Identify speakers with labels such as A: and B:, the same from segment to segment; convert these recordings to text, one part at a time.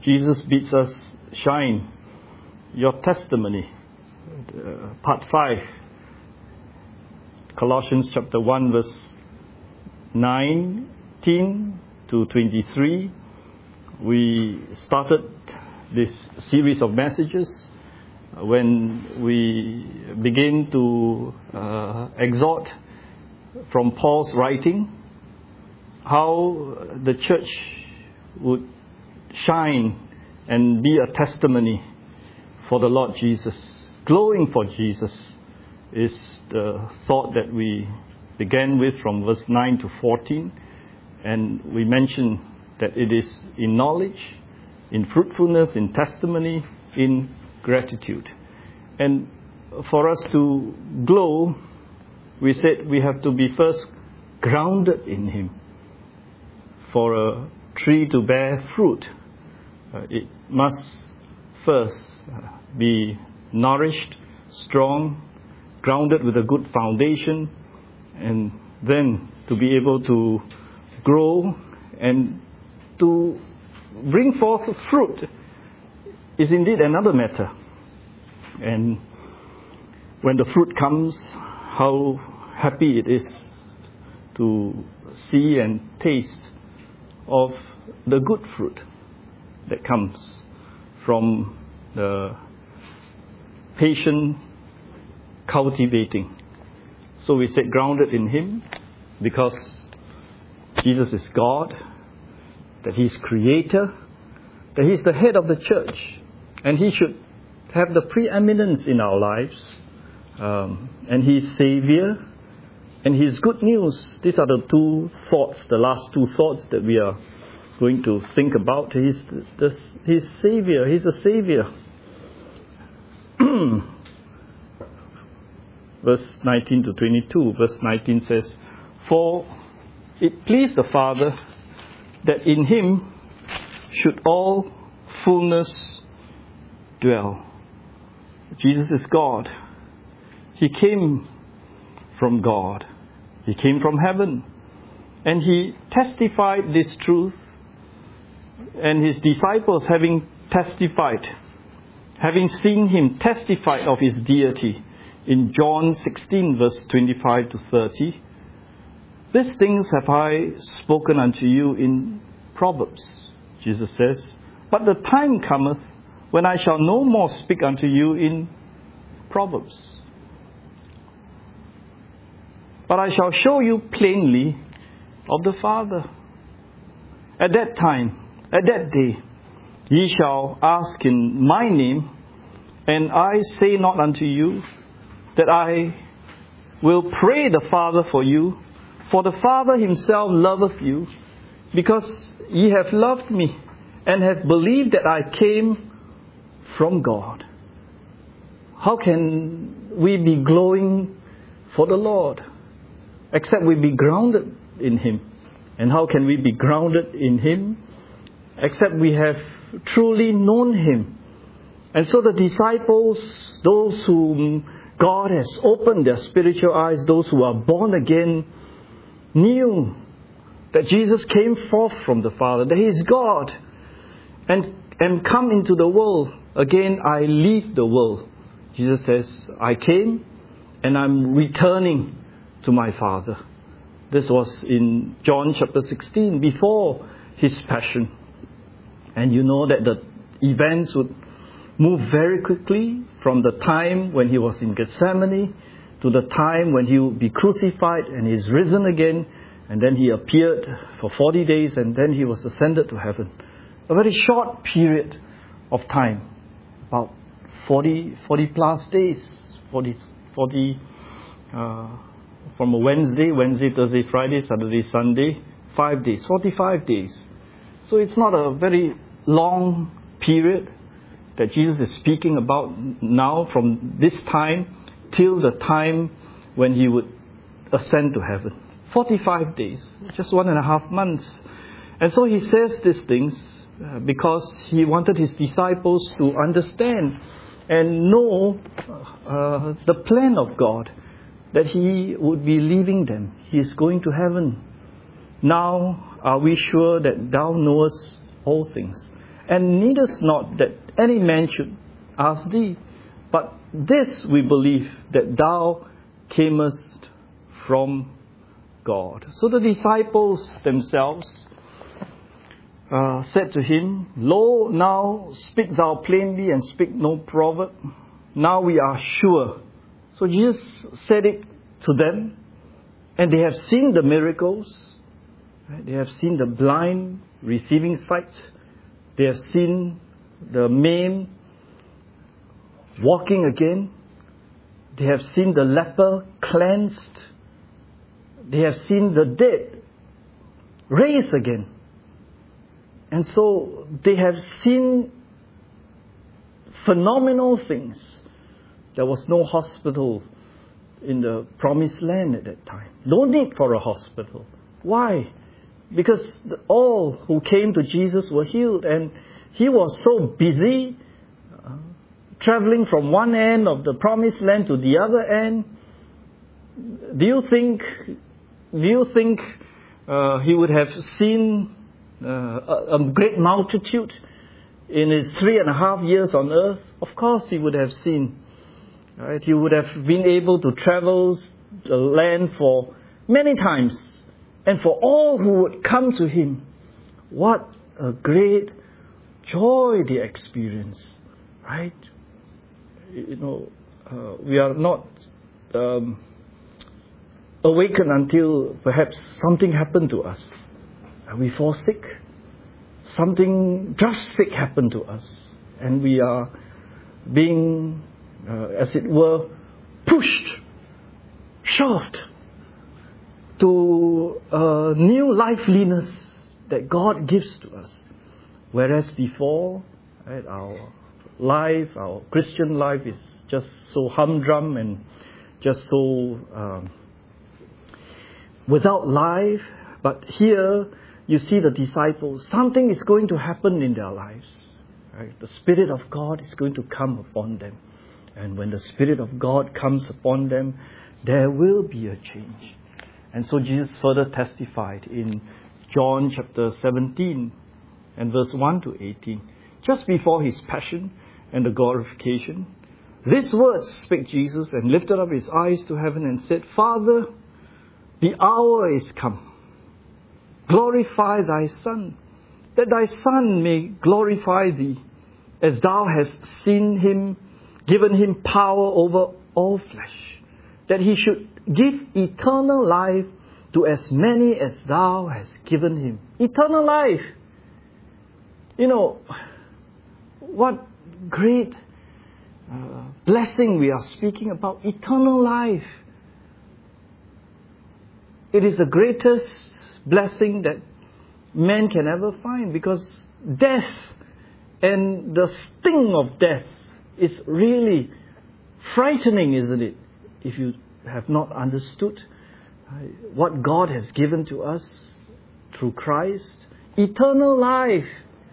A: Jesus bids us shine your testimony. Part 5, Colossians chapter 1 verse 19 to 23. We started this series of messages when we begin to exhort from Paul's writing how the church would shine and be a testimony for the Lord Jesus. Glowing for Jesus is the thought that we began with from verse 9 to 14. And we mentioned that it is in knowledge, in fruitfulness, in testimony, in gratitude. And for us to glow, we said we have to be first grounded in Him. For a tree to bear fruit, it must first be nourished, strong, grounded with a good foundation, and then to be able to grow and to bring forth fruit is indeed another matter. And when the fruit comes, how happy it is to see and taste of the good fruit that comes from the patient cultivating. So we said grounded in Him because Jesus is God, that He's Creator, that He's the head of the church, and He should have the preeminence in our lives, and He's Savior, and His good news. These are the two thoughts, the last two thoughts that we are going to think about. He's Savior. He's a Savior. Verse 19 to 22. Verse 19 says, "For it pleased the Father that in Him should all fullness dwell." Jesus is God. He came from God. He came from heaven. And He testified this truth. And His disciples, having testified, having seen Him, testified of His deity in John 16 verse 25 to 30. "These things have I spoken unto you in Proverbs," Jesus says, "but the time cometh when I shall no more speak unto you in Proverbs, but I shall show you plainly of the Father. At that time, at that day, ye shall ask in my name, and I say not unto you that I will pray the Father for you, for the Father Himself loveth you, because ye have loved me, and have believed that I came from God." How can we be glowing for the Lord except we be grounded in Him? And how can we be grounded in Him except we have truly known Him? And so the disciples, those whom God has opened their spiritual eyes, those who are born again, knew that Jesus came forth from the Father, that He is God, and come into the world. Again, I leave the world. Jesus says, "I came and I'm returning to my Father." This was in John chapter 16, before His passion. And you know that the events would move very quickly from the time when He was in Gethsemane to the time when He would be crucified and He's risen again. And then He appeared for 40 days and then He was ascended to heaven. A very short period of time, about 40 plus days, 40 from a Wednesday, Thursday, Friday, Saturday, Sunday, 5 days, 45 days. So it's not a very long period that Jesus is speaking about now, from this time till the time when He would ascend to heaven. 45 days, just 1.5 months. And so He says these things because He wanted His disciples to understand and know the plan of God, that He would be leaving them. He is going to heaven. Now are we sure that Thou knowest all things, and needest not that any man should ask thee. But this we believe, that thou camest from God. So the disciples themselves said to him, Lo, now speak thou plainly, and speak no proverb. Now we are sure. So Jesus said it to them, and they have seen the miracles. Right? They have seen the blind receiving sight. They have seen the maimed walking again. They have seen the leper cleansed. They have seen the dead raised again. And so they have seen phenomenal things. There was no hospital in the promised land at that time. No need for a hospital. Why? Because all who came to Jesus were healed, and he was so busy traveling from one end of the promised land to the other end. Do you think he would have seen a great multitude in his 3.5 years on earth? Of course he would have seen. Right? He would have been able to travel the land for many times. And for all who would come to him, what a great joy they experience. Right? We are not awakened until perhaps something happened to us. We fall sick. Something drastic happened to us. And we are being, as it were, pushed, shoved to a new liveliness that God gives to us. Whereas before, right, our Christian life is just so humdrum and just so without life. But here, you see the disciples, something is going to happen in their lives. Right? The Spirit of God is going to come upon them. And when the Spirit of God comes upon them, there will be a change. And so Jesus further testified in John chapter 17 and verse 1 to 18. Just before his passion and the glorification, these words spake Jesus, and lifted up his eyes to heaven and said, Father, the hour is come. Glorify thy Son, that thy Son may glorify thee, as thou hast seen him, given him power over all flesh, that he should give eternal life to as many as thou hast given him. Eternal life. What great blessing we are speaking about. Eternal life. It is the greatest blessing that man can ever find, because death and the sting of death is really frightening, isn't it? If you have not understood what God has given to us through Christ, eternal life.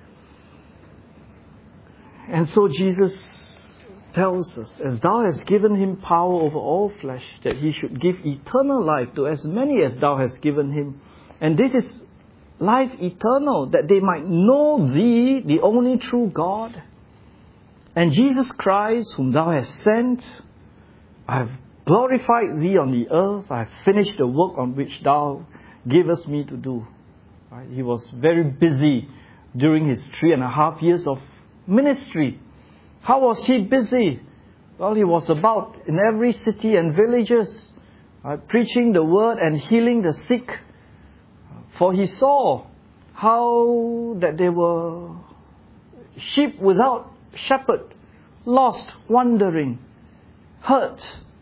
A: And so Jesus tells us, as thou hast given him power over all flesh, that he should give eternal life to as many as thou hast given him. And this is life eternal, that they might know thee, the only true God, and Jesus Christ, whom thou hast sent. I have glorified thee on the earth. I have finished the work on which thou gavest me to do. Right? He was very busy during his 3.5 years of ministry. How was he busy? Well, he was about in every city and villages, preaching the word and healing the sick. For he saw how that they were sheep without shepherd, lost, wandering, hurt.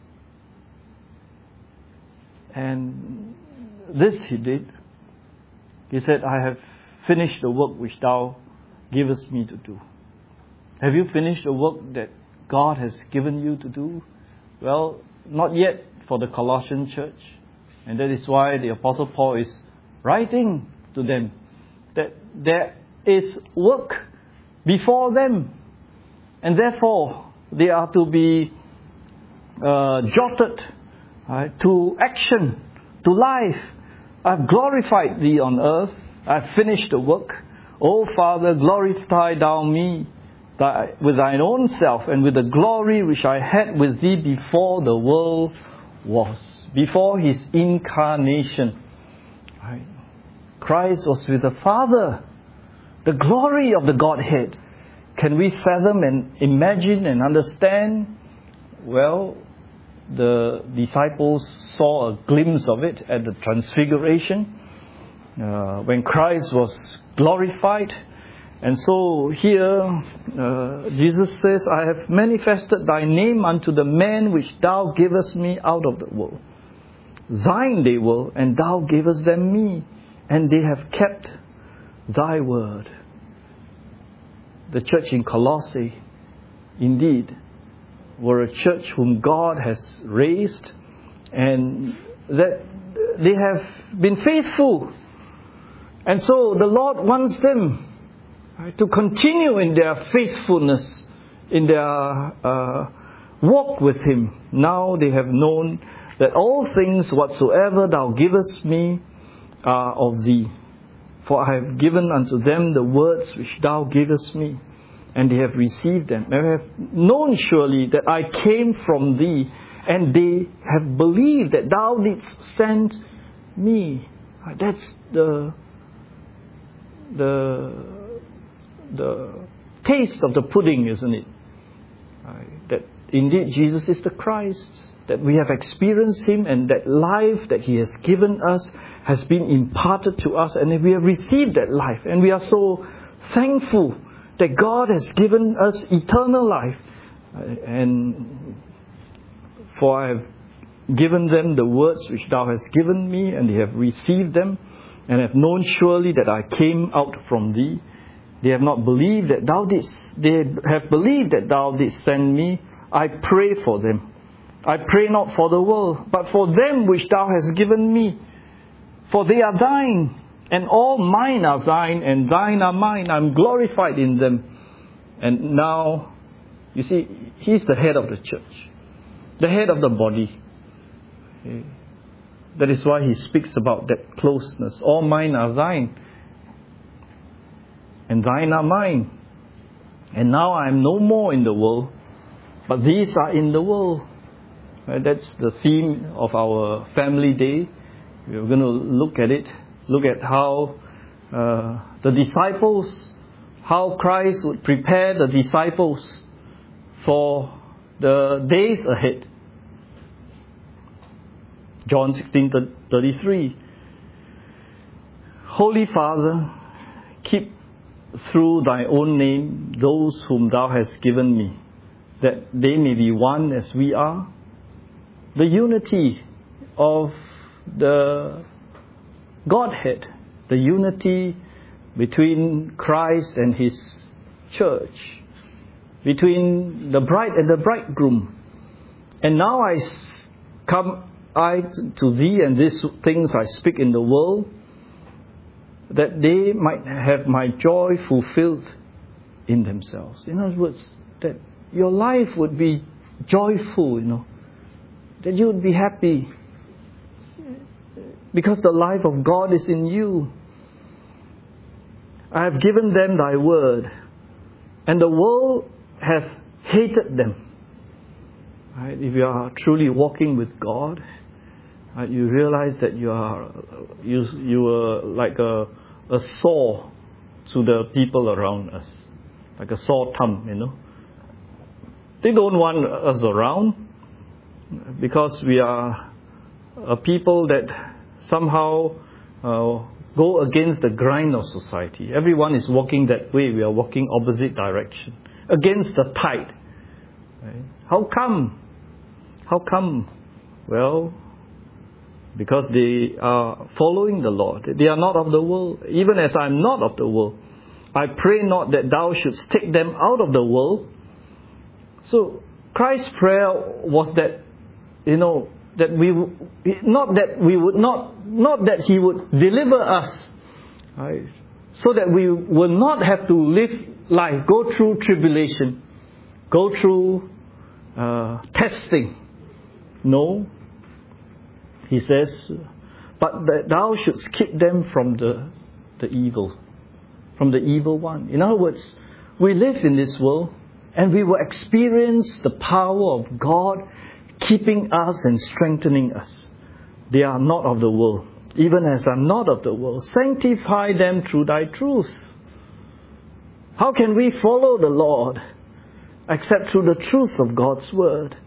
A: And this he did. He said, I have finished the work which thou givest me to do. Have you finished the work that God has given you to do? Well, not yet for the Colossian church. And that is why the Apostle Paul is writing to them that there is work before them. And therefore, they are to be jotted to action, to life. I've glorified thee on earth. I've finished the work. O Father, glorify thou me with thine own self, and with the glory which I had with thee before the world was, before his incarnation. Right? Christ was with the Father, the glory of the Godhead. Can we fathom and imagine and understand? Well, the disciples saw a glimpse of it at the Transfiguration, when Christ was glorified. And so here, Jesus says, I have manifested thy name unto the men which thou gavest me out of the world. Thine they were, and thou gavest them me, and they have kept thy word. The church in Colossae, indeed, were a church whom God has raised, and that they have been faithful. And so the Lord wants them to continue in their faithfulness, in their walk with Him. Now they have known that all things whatsoever thou givest me are of thee. For I have given unto them the words which thou gavest me, and they have received them. They have known surely that I came from thee, and they have believed that thou didst send me. That's the taste of the pudding, isn't it? That indeed Jesus is the Christ, that we have experienced Him, and that life that He has given us has been imparted to us, and we have received that life, and we are so thankful that God has given us eternal life. And for I have given them the words which thou hast given me, and they have received them, and have known surely that I came out from thee. They have not believed that thou didst. They have believed that thou didst send me. I pray for them. I pray not for the world, but for them which thou hast given me. For they are thine, and all mine are thine, and thine are mine. I'm glorified in them. And now, you see, He's the head of the church, the head of the body. That is why He speaks about that closeness. All mine are thine, and thine are mine. And now I am no more in the world, but these are in the world. That's the theme of our family day. We're going to look at it. Look at how the disciples, how Christ would prepare the disciples for the days ahead. John 16:33. Holy Father, keep through thy own name those whom thou hast given me, that they may be one as we are. The unity of the Godhead, the unity between Christ and His church, between the bride and the bridegroom. And now I come to thee, and these things I speak in the world, that they might have my joy fulfilled in themselves. In other words, that your life would be joyful, that you would be happy, because the life of God is in you. I have given them thy word, and the world hath hated them. Right? If you are truly walking with God, right, you realize that you are like a sore to the people around us, like a sore thumb. They don't want us around because we are a people that somehow go against the grind of society. Everyone is walking that way. We are walking opposite direction, against the tide. Right? How come? Well, because they are following the Lord. They are not of the world, even as I am not of the world. I pray not that thou shouldst take them out of the world. So Christ's prayer was that, that we, not that He would deliver us, right? So that we will not have to live life, go through tribulation, go through testing. No. He says, but that thou shouldst keep them from the evil. from the evil one. In other words, we live in this world and we will experience the power of God keeping us and strengthening us. They are not of the world, even as I'm not of the world. Sanctify them through thy truth. How can we follow the Lord except through the truth of God's word?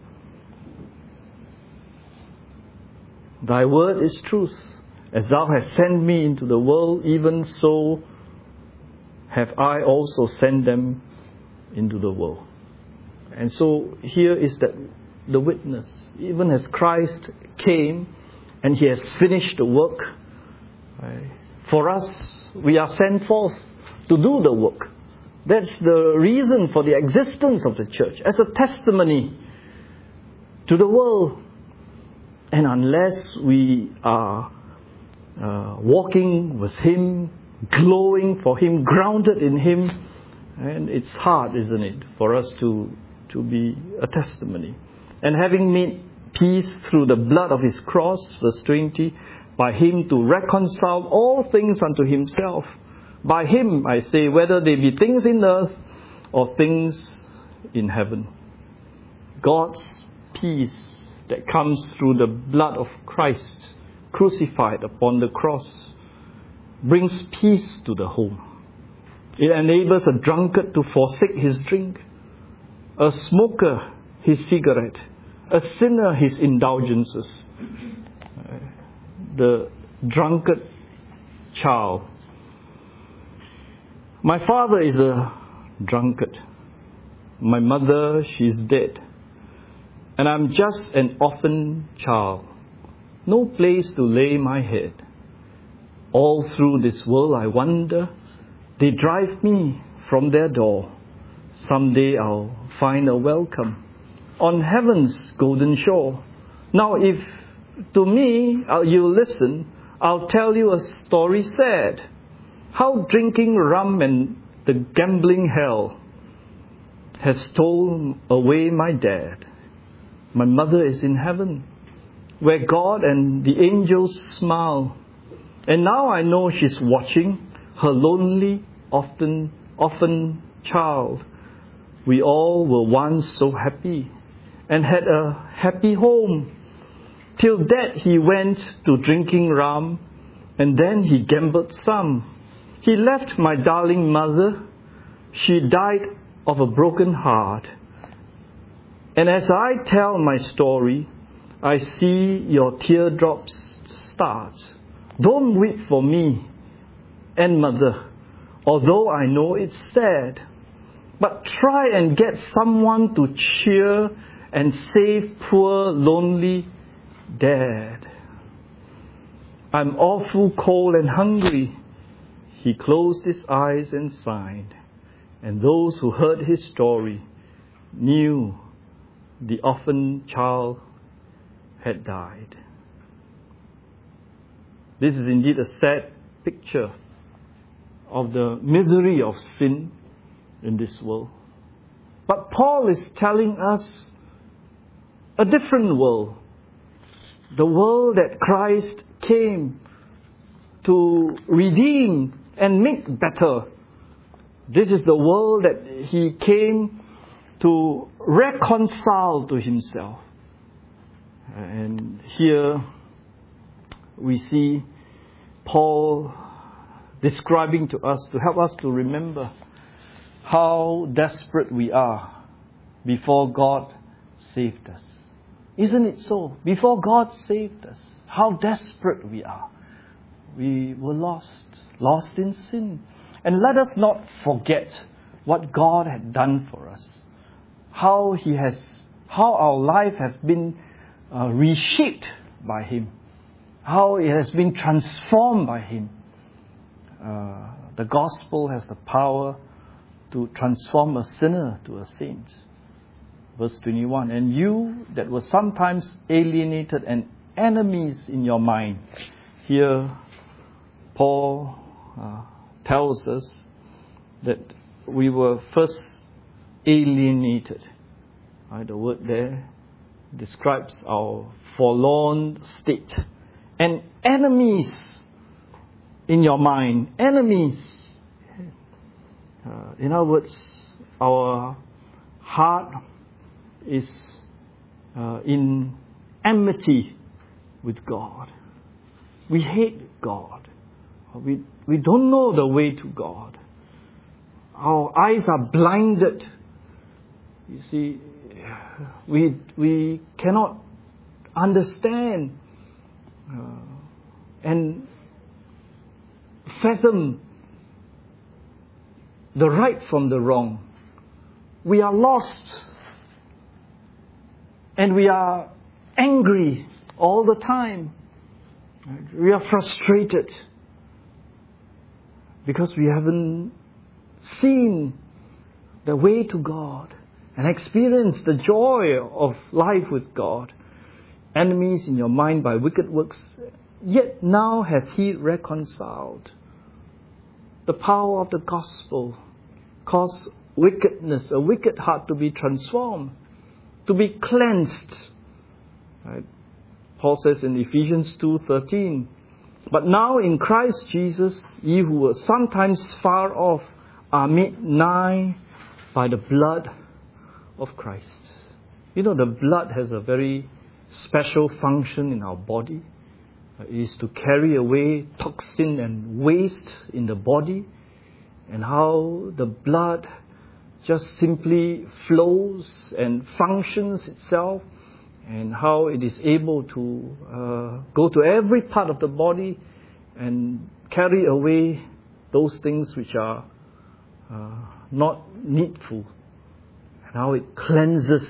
A: Thy word is truth. As thou hast sent me into the world, even so have I also sent them into the world. And so here is the witness. Even as Christ came and He has finished the work, right? For us, we are sent forth to do the work. That's the reason for the existence of the church, as a testimony to the world. And unless we are walking with Him, glowing for Him, grounded in Him, and it's hard, isn't it, for us to be a testimony. And having made peace through the blood of His cross, verse 20, by Him to reconcile all things unto Himself. By Him, I say, whether they be things in earth or things in heaven. God's peace that comes through the blood of Christ, crucified upon the cross, brings peace to the home. It enables a drunkard to forsake his drink, a smoker his cigarette, a sinner his indulgences. The drunkard child. My father is a drunkard. My mother, she's dead. And I'm just an orphan child. No place to lay my head. All through this world I wonder, they drive me from their door. Someday I'll find a welcome on heaven's golden shore. Now if to me you'll listen, I'll tell you a story sad. How drinking rum and the gambling hell has stolen away my dad. My mother is in heaven, where God and the angels smile. And now I know she's watching her lonely, orphan child. We all were once so happy and had a happy home. Till that he went to drinking rum, and then he gambled some. He left my darling mother. She died of a broken heart. And as I tell my story, I see your teardrops start. Don't weep for me and mother, although I know it's sad. But try and get someone to cheer and save poor lonely dad. I'm awful cold and hungry. He closed his eyes and sighed. And those who heard his story knew the orphan child had died. This is indeed a sad picture of the misery of sin in this world. But Paul is telling us a different world. The world that Christ came to redeem and make better. This is the world that He came to reconcile to Himself. And here we see Paul describing to us, to help us to remember how desperate we are before God saved us. Isn't it so? Before God saved us, how desperate we are. We were lost in sin. And let us not forget what God had done for us. How our life has been reshaped by Him. How it has been transformed by Him. The gospel has the power to transform a sinner to a saint. Verse 21, and you that were sometimes alienated and enemies in your mind. Here, Paul tells us that we were first alienated. The word there describes our forlorn state. And enemies in your mind. Enemies. In other words, our heart is in enmity with God. We hate God. We don't know the way to God. Our eyes are blinded. You see, we cannot understand and fathom the right from the wrong. We are lost and we are angry all the time. We are frustrated because we haven't seen the way to God and experienced the joy of life with God. Enemies in your mind by wicked works, yet now hath He reconciled. The power of the gospel causes wickedness, a wicked heart to be transformed, to be cleansed. Right? Paul says in Ephesians 2:13, but now in Christ Jesus, ye who were sometimes far off are made nigh by the blood of Christ. You know, the blood has a very special function in our body. It is to carry away toxin and waste in the body, and how the blood just simply flows and functions itself, and how it is able to go to every part of the body and carry away those things which are not needful, and how it cleanses.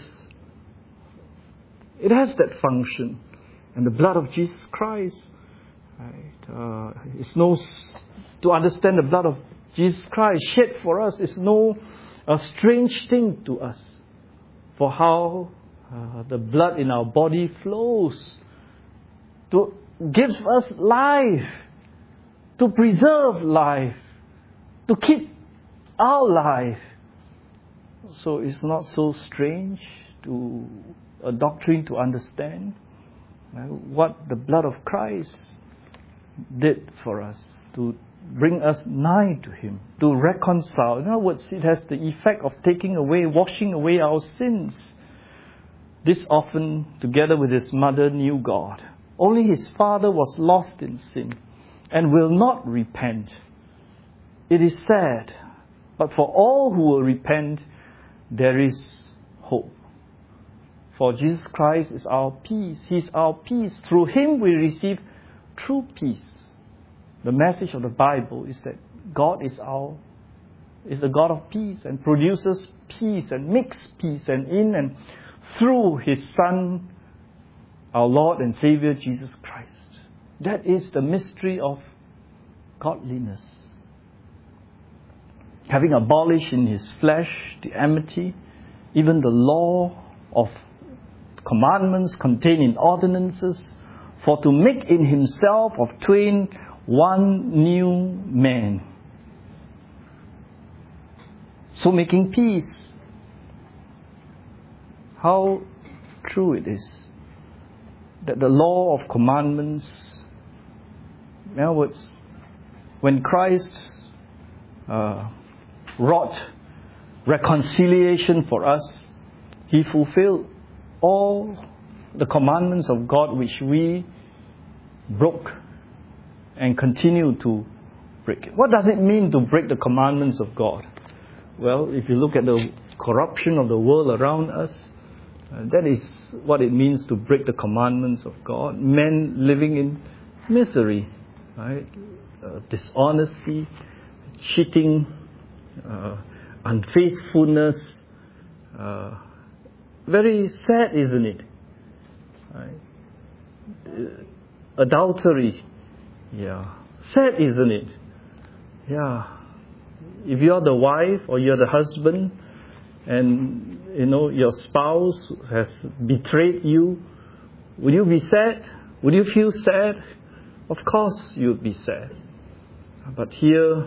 A: It has that function. And the blood of Jesus Christ, right, to understand the blood of Jesus Christ shed for us is a strange thing to us. For how the blood in our body flows to give us life, to preserve life, to keep our life. So it's not so strange to a doctrine to understand what the blood of Christ did for us, to bring us nigh to Him, to reconcile. In other words, it has the effect of taking away, washing away our sins. This orphan, together with his mother, knew God. Only his father was lost in sin and will not repent. It is sad, but for all who will repent, there is hope. For Jesus Christ is our peace. He is our peace. Through Him we receive true peace. The message of the Bible is that God is the God of peace and produces peace and makes peace, and in and through His Son, our Lord and Savior Jesus Christ. That is the mystery of godliness. Having abolished in His flesh the enmity, even the law of commandments contained in ordinances, for to make in Himself of twain one new man, so making peace. How true it is that the law of commandments, in other words, when Christ wrought reconciliation for us, He fulfilled all the commandments of God which we broke and continue to break. What does it mean to break the commandments of God? Well, if you look at the corruption of the world around us, that is what it means to break the commandments of God. Men living in misery, right? Dishonesty, cheating, unfaithfulness. Very sad, isn't it? Right? Adultery. Yeah. Sad, isn't it? Yeah. If you're the wife or you're the husband and your spouse has betrayed you, would you be sad? Would you feel sad? Of course you would be sad. But here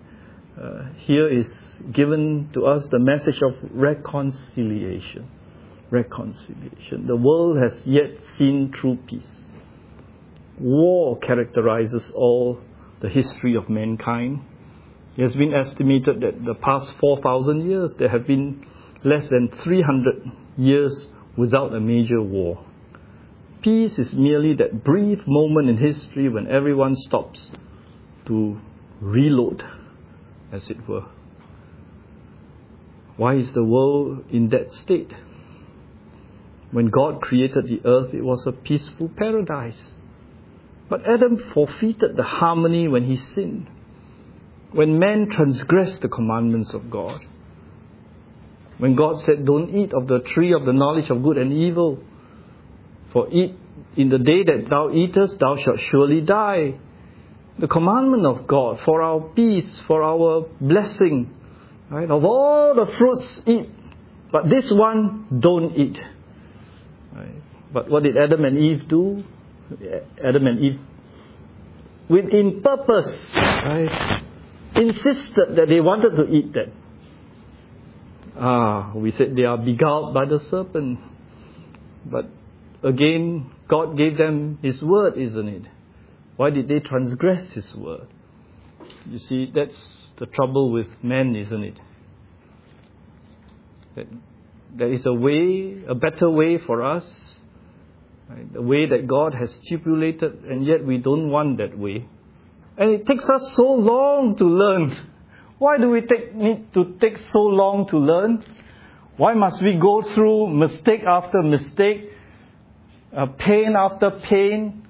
A: is given to us the message of reconciliation. Reconciliation. The world has yet seen true peace. War characterizes all the history of mankind. It has been estimated that the past 4,000 years, there have been less than 300 years without a major war. Peace is merely that brief moment in history when everyone stops to reload, as it were. Why is the world in that state? When God created the earth, it was a peaceful paradise. But Adam forfeited the harmony when he sinned. When man transgressed the commandments of God. When God said, don't eat of the tree of the knowledge of good and evil, for eat in the day that thou eatest, thou shalt surely die. The commandment of God for our peace, for our blessing, right? Of all the fruits, eat. But this one, don't eat. Right? But what did Adam and Eve do? Adam and Eve, within purpose, right, insisted that they wanted to eat that. We said they are beguiled by the serpent. But again, God gave them His word, isn't it? Why did they transgress His word? You see, that's the trouble with men, isn't it? That there is a way, a better way for us, right? The way that God has stipulated, and yet we don't want that way. And it takes us so long to learn. Why do we need to take so long to learn? Why must we go through mistake after mistake, pain after pain,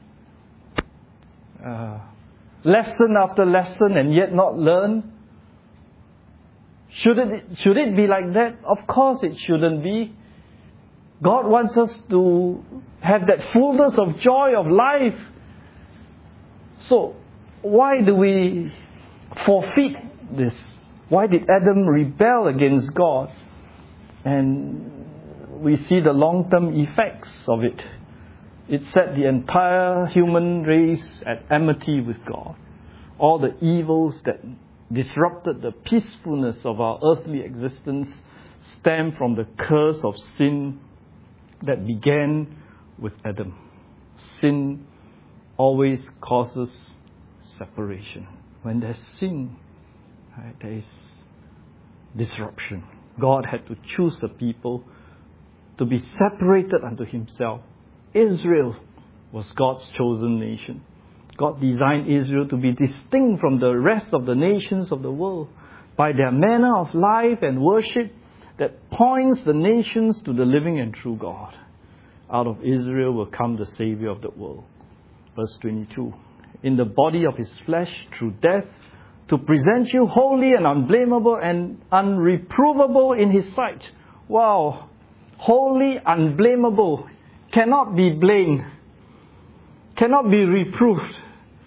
A: lesson after lesson, and yet not learn? Should it be like that? Of course it shouldn't be. God wants us to have that fullness of joy of life. So, why do we forfeit this? Why did Adam rebel against God? And we see the long-term effects of it. It set the entire human race at enmity with God. All the evils that disrupted the peacefulness of our earthly existence stem from the curse of sin that began with Adam. Sin always causes separation. When there's sin, right, there is disruption. God had to choose a people to be separated unto Himself. Israel was God's chosen nation. God designed Israel to be distinct from the rest of the nations of the world by their manner of life and worship that points the nations to the living and true God. Out of Israel will come the Savior of the world. Verse 22. In the body of His flesh through death, to present you holy and unblameable and unreprovable in His sight. Wow! Holy, unblameable, cannot be blamed, cannot be reproved,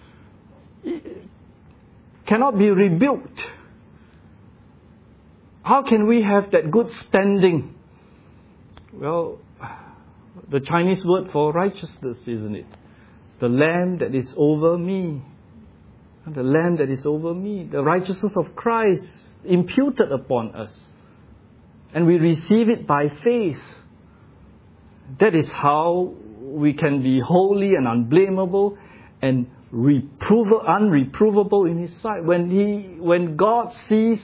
A: cannot be rebuked. How can we have that good standing? Well, the Chinese word for righteousness, isn't it? The Lamb that is over me. The Lamb that is over me. The righteousness of Christ imputed upon us. And we receive it by faith. That is how we can be holy and unblameable and unreprovable in His sight. When God sees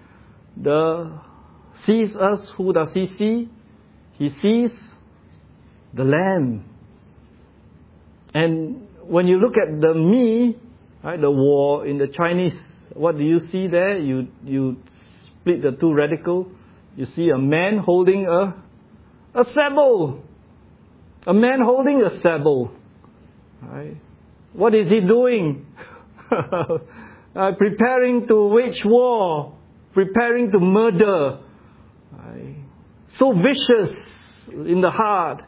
A: us, who does He see? He sees the Lamb. And when you look at the me, right, the war in the Chinese, what do you see there? You split the two radical. You see a man holding a sabot. A man holding a sabot. Right? What is he doing? Preparing to wage war. Preparing to murder. Right? So vicious in the heart.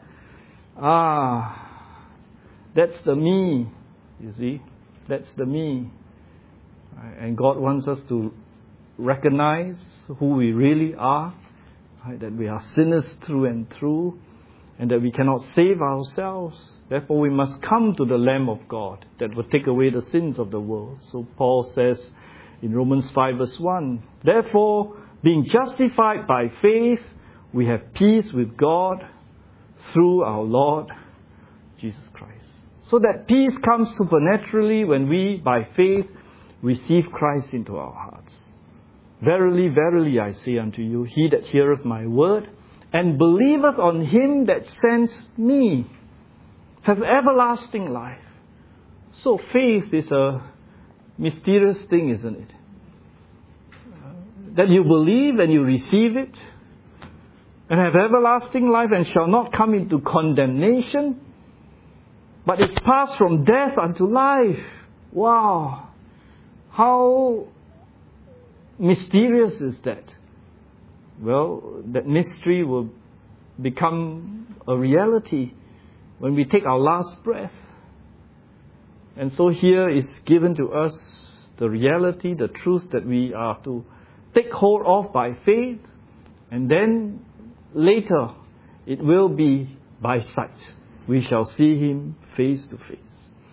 A: That's the me. You see? That's the me. And God wants us to recognize who we really are, right? That we are sinners through and through, and that we cannot save ourselves. Therefore, we must come to the Lamb of God that will take away the sins of the world. So Paul says in Romans 5 verse 1, therefore, being justified by faith, we have peace with God through our Lord Jesus Christ. So that peace comes supernaturally when we, by faith, receive Christ into our hearts. Verily, verily, I say unto you, he that heareth my word and believeth on him that sends me hath everlasting life. So faith is a mysterious thing, isn't it? That you believe and you receive it and have everlasting life and shall not come into condemnation, but is passed from death unto life. Wow! How mysterious is that? Well, that mystery will become a reality when we take our last breath. And so here is given to us the reality, the truth that we are to take hold of by faith, and then later it will be by sight. We shall see him face to face.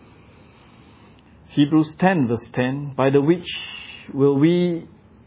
A: Hebrews 10 verse 10, by the which will we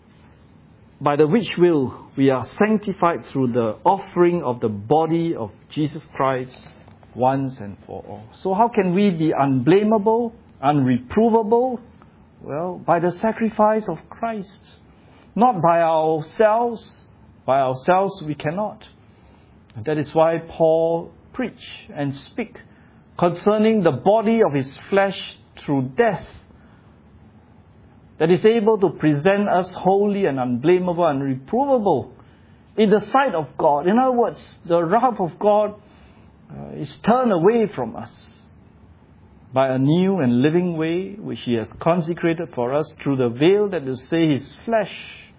A: are sanctified through the offering of the body of Jesus Christ once and for all. So how can we be unblameable, unreprovable? Well, by the sacrifice of Christ. Not by ourselves. By ourselves we cannot. And that is why Paul preach and speak concerning the body of his flesh through death, that is able to present us holy and unblameable and reprovable in the sight of God. In other words, the wrath of God is turned away from us by a new and living way which he has consecrated for us through the veil, that is to say, his flesh.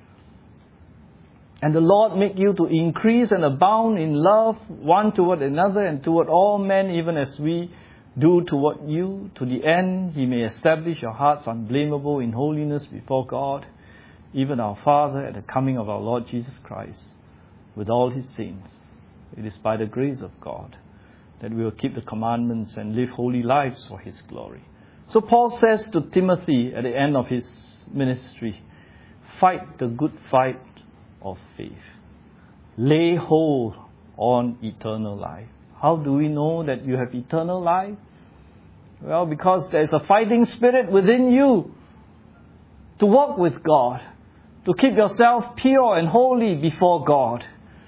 A: And the Lord make you to increase and abound in love one toward another and toward all men, even as we do toward you, to the end he may establish your hearts unblameable in holiness before God, even our Father, at the coming of our Lord Jesus Christ, with all his saints. It is by the grace of God that we will keep the commandments and live holy lives for his glory. So Paul says to Timothy at the end of his ministry, fight the good fight of faith. Lay hold on eternal life. How do we know that you have eternal life? Well, because there is a fighting spirit within you to walk with God, to keep yourself pure and holy before God,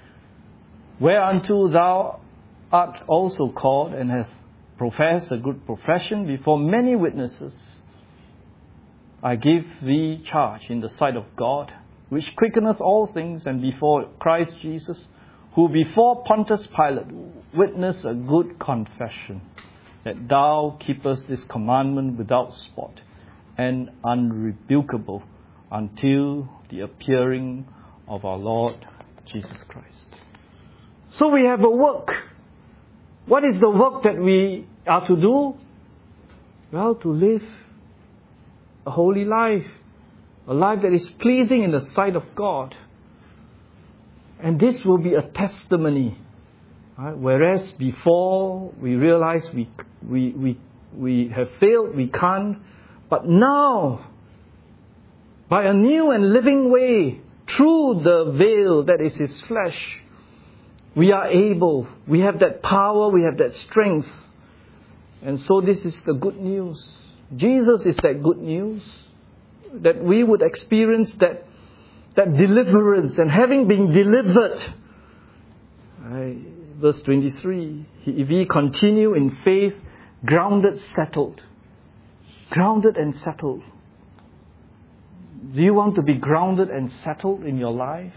A: whereunto thou art also called and hast professed a good profession before many witnesses. I give thee charge in the sight of God, which quickeneth all things, and before Christ Jesus, who before Pontius Pilate witnessed a good confession, that thou keepest this commandment without spot and unrebukable until the appearing of our Lord Jesus Christ. So we have a work. What is the work that we are to do? Well, to live a holy life, a life that is pleasing in the sight of God. And this will be a testimony. Right? Whereas before we realize we have failed, we can't. But now, by a new and living way, through the veil that is his flesh, we are able, we have that power, we have that strength. And so this is the good news. Jesus is that good news, that we would experience that deliverance, and having been delivered. Verse 23, if ye continue in faith, grounded, settled. Grounded and settled. Do you want to be grounded and settled in your life?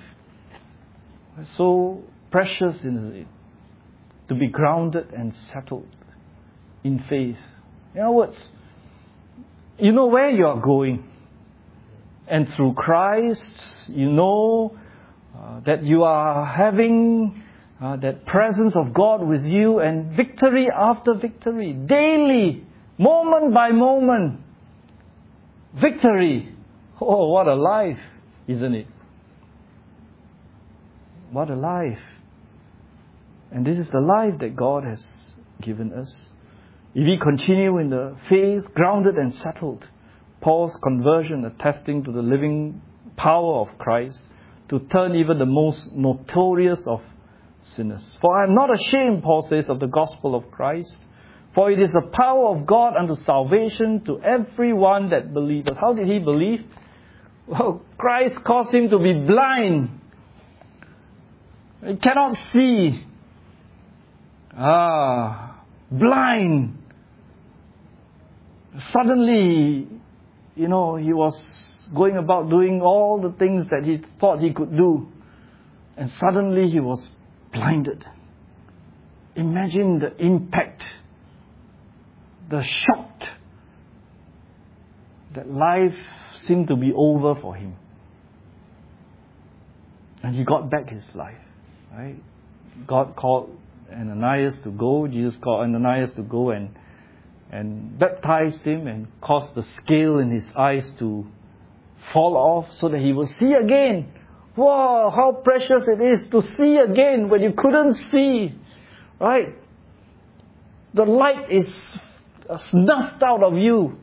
A: So precious, isn't it? To be grounded and settled in faith. In other words, you know where you are going. And through Christ, you know that you are having that presence of God with you, and victory after victory, daily, moment by moment, victory. Oh, what a life, isn't it? What a life. And this is the life that God has given us. If we continue in the faith, grounded and settled, Paul's conversion attesting to the living power of Christ to turn even the most notorious of sinners. For I am not ashamed, Paul says, of the gospel of Christ, For it is the power of God unto salvation to everyone that believeth. How did he believe? Well, Christ caused him to be blind. He cannot see. Blind. Suddenly, he was going about doing all the things that he thought he could do. And suddenly he was blinded. Imagine the impact, the shock, that life seemed to be over for him. And he got back his life. Right? God called Ananias to go. Jesus called Ananias to go and baptized him and caused the scale in his eyes to fall off so that he will see again. Wow, how precious it is to see again when you couldn't see. Right? The light is snuffed out of you.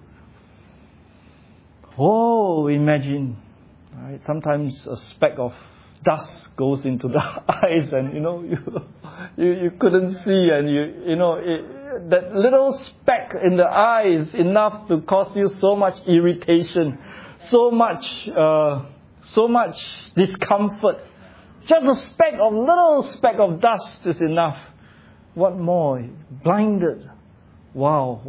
A: Oh, imagine. Right? Sometimes a speck of dust goes into the eyes and you couldn't see, and that little speck in the eye is enough to cause you so much irritation, so much discomfort. Just a little speck of dust is enough. What more? Blinded. Wow,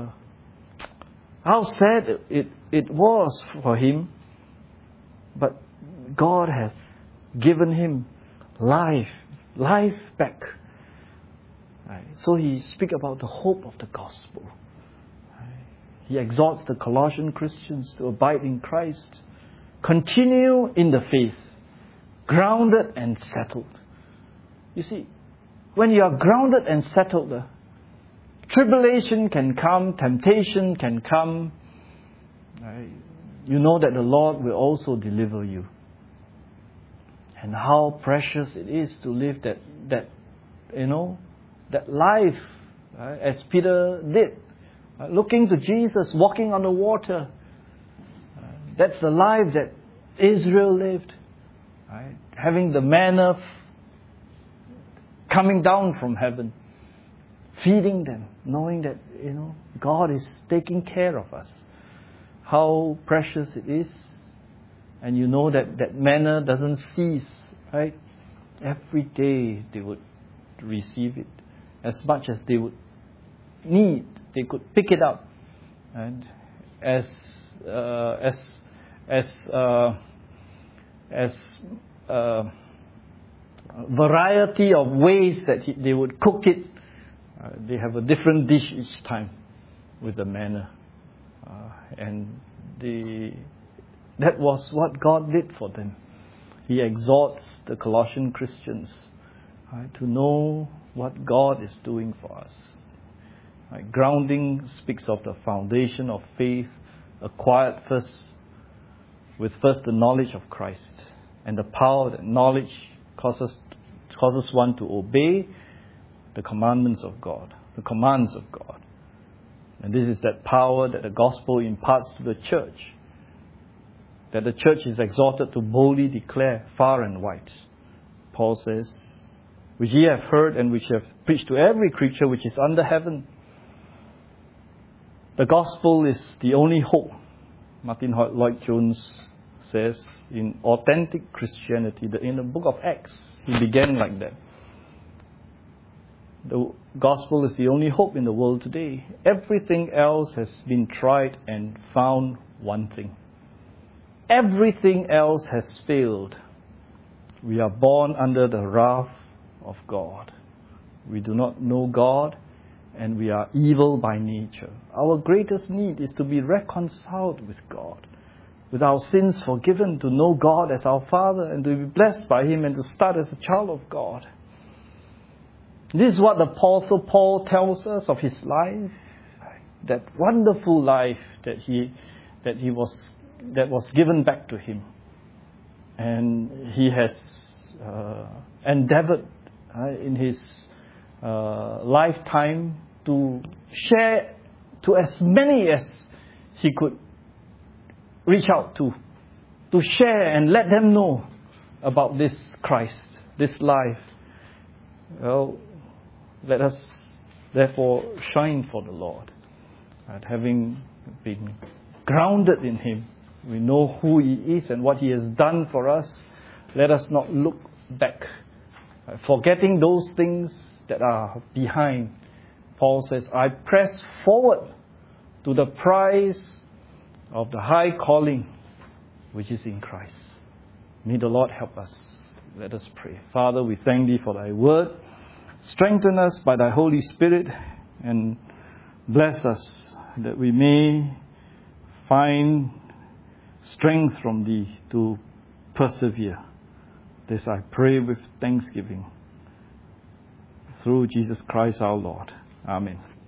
A: how sad it was for him. But God has given him life back. Right. So he speaks about the hope of the gospel. Right. He exhorts the Colossian Christians to abide in Christ, continue in the faith, grounded and settled. You see, when you are grounded and settled, tribulation can come, temptation can come. Right. You know that the Lord will also deliver you. And how precious it is to live that life, right, as Peter did, looking to Jesus, walking on the water. That's the life that Israel lived, right? Having the manna coming down from heaven, feeding them, knowing that God is taking care of us. How precious it is. And you know that manna doesn't cease, right? Every day they would receive it. As much as they would need, they could pick it up. And as variety of ways that they would cook it, they have a different dish each time with the manna. That was what God did for them. He exhorts the Colossian Christians, right, to know what God is doing for us. Right, grounding speaks of the foundation of faith, acquired with the knowledge of Christ, and the power that knowledge causes one to obey the commandments of God, the commands of God. And this is that power that the gospel imparts to the church, that the church is exhorted to boldly declare far and wide. Paul says, which ye have heard and which have preached to every creature which is under heaven. The gospel is the only hope. Martin Lloyd-Jones says in Authentic Christianity, in the book of Acts, he began like that. The gospel is the only hope in the world today. Everything else has been tried and found wanting. Everything else has failed. We are born under the wrath of God. We do not know God, and we are evil by nature. Our greatest need is to be reconciled with God, with our sins forgiven, to know God as our Father, and to be blessed by Him, and to start as a child of God. This is what the Apostle Paul tells us of his life, that wonderful life that was given back to him, and he has endeavored in his lifetime to share to as many as he could reach out to share and let them know about this Christ, this life. Well, let us Therefore, shine for the Lord. And having been grounded in Him, we know who He is and what He has done for us. Let us not look back, forgetting those things that are behind. Paul says, I press forward to the prize of the high calling which is in Christ. May the Lord help us. Let us pray. Father, we thank Thee for Thy word. Strengthen us by Thy Holy Spirit and bless us that we may find strength from Thee to persevere. This I pray with thanksgiving through Jesus Christ our Lord. Amen.